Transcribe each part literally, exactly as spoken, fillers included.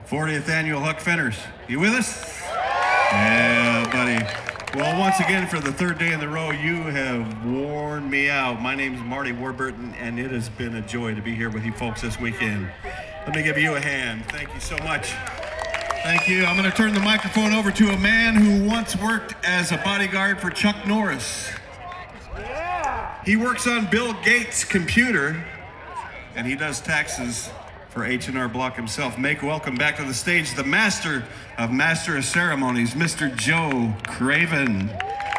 fortieth Annual Huck Finners. You with us? Yeah, buddy. Well, once again, for the third day in a row, you have worn me out. My name is Marty Warburton, and it has been a joy to be here with you folks this weekend. Let me give you a hand. Thank you so much. Thank you. I'm going to turn the microphone over to a man who once worked as a bodyguard for Chuck Norris. He works on Bill Gates' computer, and he does taxes for H and R Block himself. Make welcome back to the stage the master of master of ceremonies, Mister Joe Craven.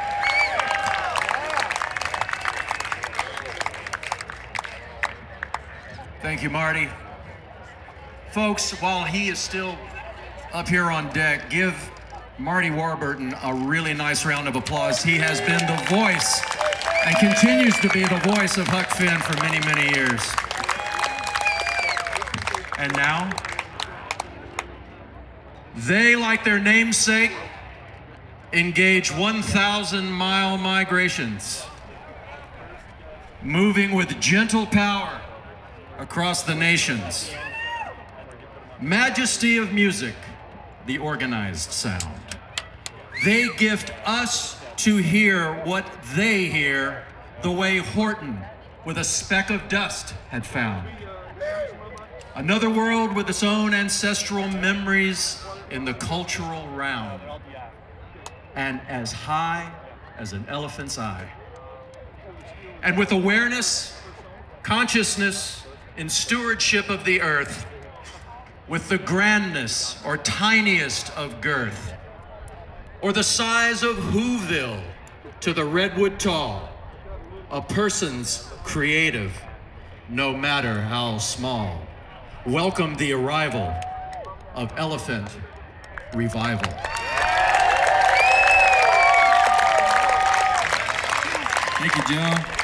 Thank you, Marty. Folks, while he is still up here on deck, give Marty Warburton a really nice round of applause. He has been the voice and continues to be the voice of Huck Finn for many, many years. And now, they, like their namesake, engage one thousand mile migrations, moving with gentle power across the nations. Majesty of music, the organized sound. They gift us to hear what they hear the way Horton with a speck of dust had found. Another world with its own ancestral memories in the cultural round, and as high as an elephant's eye. And with awareness, consciousness, and stewardship of the earth, with the grandness or tiniest of girth, or the size of Whoville to the redwood tall, a person's creative, no matter how small. Welcome the arrival of Elephant Revival. Thank you, Joe.